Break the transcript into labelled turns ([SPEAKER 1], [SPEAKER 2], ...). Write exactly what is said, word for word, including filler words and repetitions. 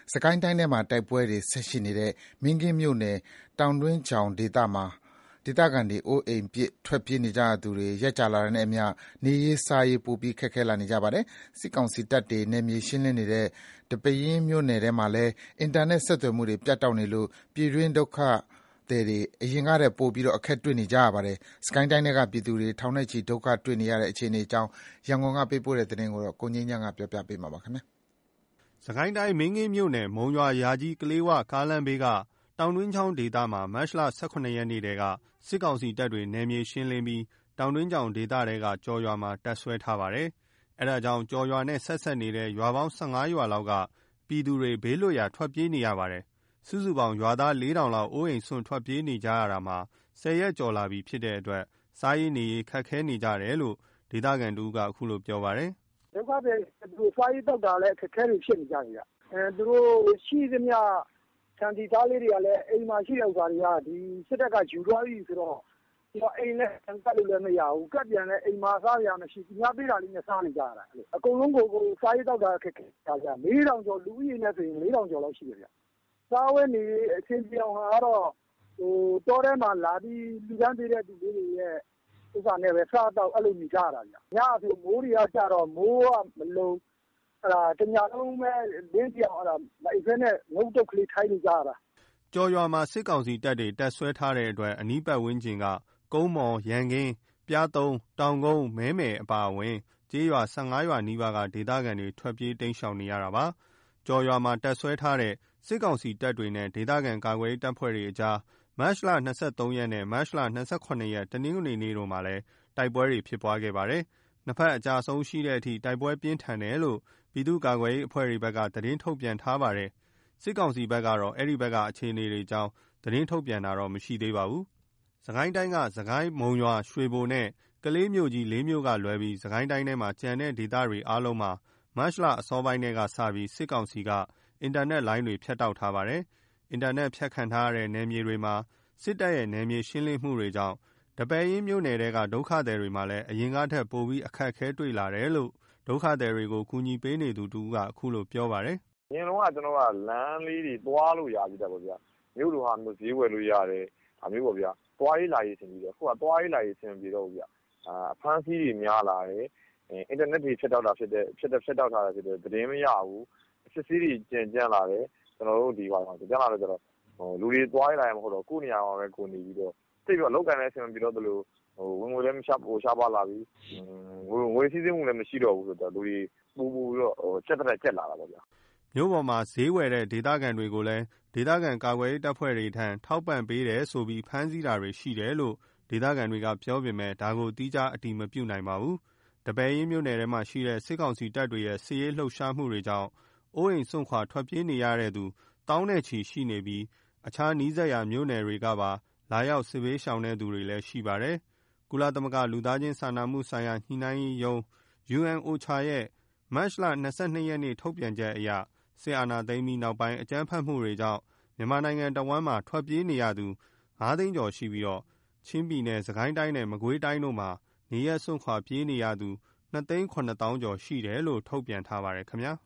[SPEAKER 1] စကိုင်းတိုင်းထဲမှာတိုက်ပွဲတွေဆက်ရှိနေတဲ့မင်းကင်းမြို့နယ်တောင်တွင်းချောင်ဒေသမှာဒေသခံတွေအိုးအိမ်ပစ်ထွက်ပြေးနေကြရသူတွေရက်ကြာလာတာနဲ့အမျှနေရေးစားရေးပိုပြီးခက်ခဲလာနေကြပါတယ်။စစ်ကောင်စီတပ်တွေနယ်မြေရှင်းလင်းနေတဲ့ဒီပဲယင်းမြို့နယ်ထဲမှာလည်းအင်တာနက်ဆက်သွယ်မှုတွေပြတ်တောက်နေလို့ပြည်တွင်းဒုက္ခတွေအရင်ကတည်းကပိုပြီးအခက်တွေ့နေကြရပါတယ်။စကိုင်းတိုင်းကပြည်သူတွေထောင်နဲ့ချီဒုက္ခတွေ့နေရတဲ့အခြေအနေအကြောင်းရန်ကုန်ကပေးပို့တဲ့သတင်းကိုကိုငြိမ်းချမ်းကပြောပြပေးမှာပါခင်ဗျ
[SPEAKER 2] ။စကိုင်းတိုင်းမင်းကင်းမြို့နယ်မုံရွာရာကြီးကလေးဝကားလမ်းဘေးကတောင်တွင်းချောင်းဒေသမှာမတ်လ၁၇ရက်နေ့တည်းကစစ်ကောင်စီတပ်တွေနယ်မြေရှင်းလင်းပြီးတောင်တွင်းချောင်းဒေသတွေကကြော်ရွာမှာတပ်ဆွဲထားပါတယ်။အဲဒါကြောင့်ကြော်ရွာနဲ့ဆက်ဆက်နေတဲ့ရွာပေါင်း၁၅ရွာလောက်ကပြည်သူတွေဘေးလွတ်ရာထွက်ပြေးနေရပါတယ်။စုစုပေါင်းရွာသားလေးထောင်လောက်အိုးအိမ်စွန့်ထွက်ပြေးနေကြရတာမှာဆယ်ရက်ကျော်လာပြီဖြစ်တဲ့အတွက်စားရေးနေရေးခက်ခဲနေကြတယ်လို့ဒေသခံတူကအခုလိုပြောပါတယ်
[SPEAKER 3] ။ဒုက္ခတွေသူတို့စားရေးတောက်တာလည်းအခက်အခဲတွေဖြစ်နေကြတယ်။အဲသူတို့ရှိသမျှခြံတီသားလေးတွေကလည်းအိမ်မှာရှိတဲ့ဥစ္စာတွေကဒီစစ်တပ်ကယူသွားပြီဆိုတော့ဒီတော့အိမ်နဲ့ကတ်လို့လည်းမရဘူးကတ်ပြန်လည်းအိမ်မှာစားရမရှိဘူးညပေးတာလေးနဲ့စားနေကြရတာအကုန်လုံးကိုကိုစားရေးတောက်တာအခက်ခဲကြကြ၄ထောင်ကျော်လူဦးရေနဲ့ဆိုရင်၄ထောင်ကျော်လောက်ရှိတယ်ဗျစားဝဲနေအချင်းပြောင်းကတော့ဟိုတောထဲမှာလာပြီးလူကန်းသေးတဲ့သူလေးတွေရဲ့ဥစ္စာနဲ့ပဲစားတော့အဲ့လိုနေကြရတာဗျညအပြင်မိုးတွေကကြတော့မိုးကမလုံးအဲ့ဒါတညာလုံးပဲလင်းပြောင်အဲ့ဒါလိုက်ဖဲနဲ့ငုတ်တုတ်ကလေးထိုင်းနေကြရတာ
[SPEAKER 2] ကြော်ရွာမှာစစ်ကောင်စီတပ်တွေတပ်ဆွဲထားတဲ့အတွက်အနီးပတ်ဝန်းကျင်ကကုန်းမော်ရန်ကင်းပြားသုံးတောင်ကုန်းမဲမယ်အပါအဝင်ကျေးရွာ၁၅ရွာနီးပါးကဒေသခံတွေထွက်ပြေးတိမ်းရှောင်နေရတာပါကြော်ရွာမှာတပ်ဆွဲထားတဲ့စစ်ကောင်စီတပ်တွေနဲ့ဒေသခံကာကွယ်ရေးတပ်ဖွဲ့တွေအကြားမတ်လ၂၃ရက်နဲ့မတ်လ၂၇ရက်တနင်္ဂနွေနေ့တို့မှာလည်းတိုက်ပွဲတွေဖြစ်ပွားခဲ့ပါတယ်။နှစ်ဖက်အကြဆုံးရှိတဲ့အထိတိုက်ပွဲပြင်းထန်တယ်လို့ပြည်သူ့ကာကွယ်ရေးအဖွဲ့တွေဘက်ကသတင်းထုတ်ပြန်ထားပါတယ်။စစ်ကောင်စီဘက်ကတော့အဲ့ဒီဘက်ကအခြေအနေတွေအကြောင်းသတင်းထုတ်ပြန်တာတော့မရှိသေးပါဘူး။စကိုင်းတိုင်းကစကိုင်းမုံရွာရွှေဘိုနဲ့ကလေးမြို့ကြီးလေးမြို့ကလွဲပြီးစကိုင်းတိုင်းထဲမှာကျန်တဲ့ဒေသတွေအားလုံးမှာမတ်လအစောပိုင်းကစပြီးစစ်ကောင်စီကအင်တာနက်လိုင်းတွေဖြတ်တောက်ထားပါတယ်။အင်တာနက်ဖြတ်ခံထားရတဲ့နယ်မြေတွေမှာစစ်တပ်ရဲ့နယ်မြေရှင်းလင်းမှုတွေကြောင့်ဒီပဲယင်းမြို့နယ်တွေကဒုက္ခသည်တွေမှာလည်းအရင်ကထက်ပိုပြီးအခက်အခဲတွေ့လာတယ်လို့ဒုက္ခသည်တွေကိုကူညီပေးနေသူတူကအခုလိုပြောပါတယ်
[SPEAKER 4] ။အရင်တော့ကျွန်တော်ကလမ်းလေးတွေသွားလို့ရပြီတဲ့ပေါ့ဗျာ။မြို့လိုဟာမျိုးဈေးဝယ်လို့ရတယ်အမျိုးပေါ့ဗျာ။သွားရေးလာရေးဆင်ပြီးတော့ခုကသွားရေးလာရေးဆင်ပြီးတော့ဗျာ။အာအဖမ်းဆီးတွေများလာတယ်။အင်တာနက်တွေဖြတ်တောက်တာဖြစ်တဲ့ဖြတ်တဲ့ဖြတ်တောက်ထားတာဖြစ်တဲ့သတင်းမရဘူး။စစ်စီးတွေကျန်ကျန်လာတယ်။ကျွန်တော်တို့ဒီဟာကျန်လာလို့ကျတော့ဟိုလူတွေသွားရေးလာရင်မဟုတ်တော့ကိုယ့်နေရာမှာပဲကိုနေပြီးတော့သိပြီးတော့လောက်ကန်တဲ့အဆင်ပြီးတော့ဘယ်လိုဟိုဝင်ငွေလည်းမရှာဟိုရှားပါလာပြီငွေငွေစီးစိမှုလည်းမရှိတော့ဘူးဆိုတော့လူတွေပူပူပြီးတော့ဟိုချက်တက်ချက်လာတာပေါ့ဗျာ
[SPEAKER 2] မြို့ပေါ်မှာဈေးဝယ်တဲ့ဒေသခံတွေကိုလည်းဒေသခံကာကွယ်ရေးတပ်ဖွဲ့တွေထံထောက်ပံ့ပေးတယ်ဆိုပြီးဖမ်းဆီးတာတွေရှိတယ်လို့ဒေသခံတွေကပြောပေမဲ့ဒါကိုတီးခြားအတိမပြုနိုင်ပါဘူးတပည့်ရင်းမြို့နယ်ထဲမှာရှိတဲ့စစ်ကောင်စီတပ်တွေရဲ့စစ်ရေးလှုပ်ရှားမှုတွေကြောင့်အိုးအိမ်စွန့်ခွာထွက်ပြေးနေရတဲ့သူတောင်းနဲ့ချီရှိနေပြီးအခြားနီးစပ်ရာမြို့နယ်တွေကပါလာရောက်စစ်ဘေးရှောင်တဲ့သူတွေလည်းရှိပါတယ်။ကုလသမဂ္ဂလူသားချင်းစာနာမှုဆိုင်ရာညှိနှိုင်းရေးရုံး ယူအန် အိုချာ ရဲ့မတ်လ၂၂ရက်နေ့ထုတ်ပြန်ချက်အရစစ်အာဏာသိမ်းပြီးနောက်ပိုင်းအကြမ်းဖက်မှုတွေကြောင့်မြန်မာနိုင်ငံတဝန်းမှာထွက်ပြေးနေရသူ၅သိန်းကျော်ရှိပြီးတော့ချင်းပြည်နယ်၊စကိုင်းတိုင်းနဲ့မကွေးတိုင်းတို့မှာနေရပ်စွန့်ခွာပြေးနေရသူ၂သိန်း၇သောင်းကျော်ရှိတယ်လို့ထုတ်ပြန်ထားပါတယ်ခင်ဗျာ။